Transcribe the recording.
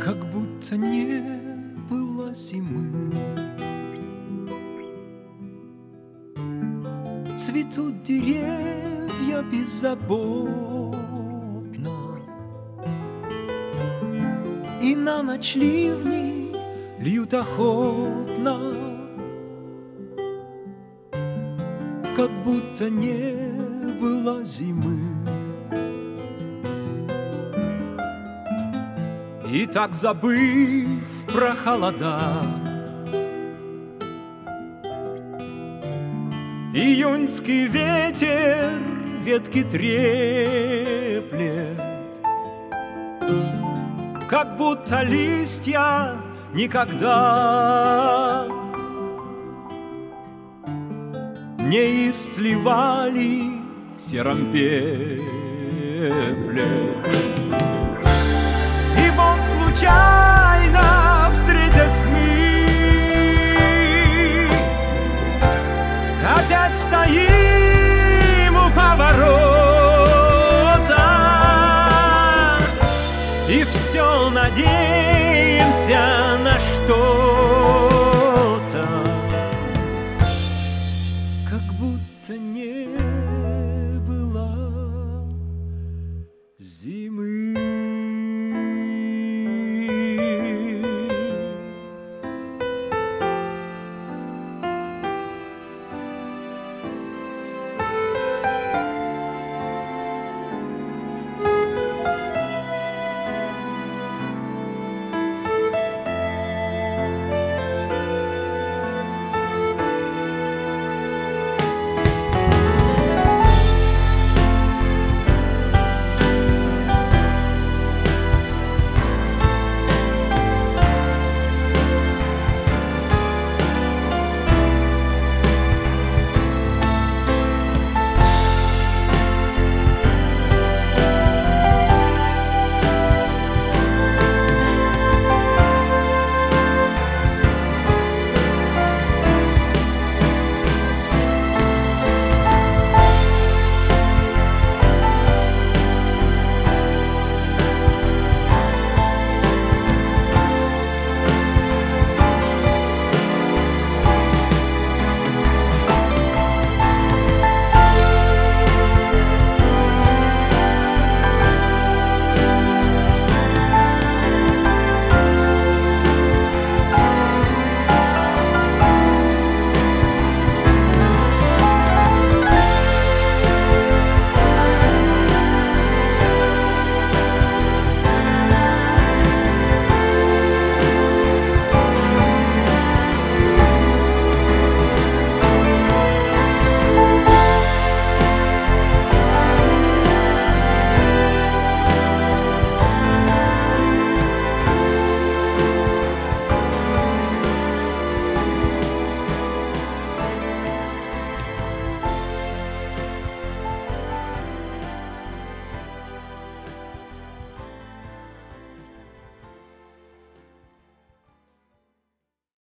как будто не было зимы. Цветут деревья беззаботно, и на ночь ливни льют охотно, как будто не было зимы. И так, забыв про холода, июньский ветер ветки треплет, как будто листья никогда не истлевали в сером пепле. И вот случайно, встретясь мы, опять стоим у поворота, и все надеемся на что-то.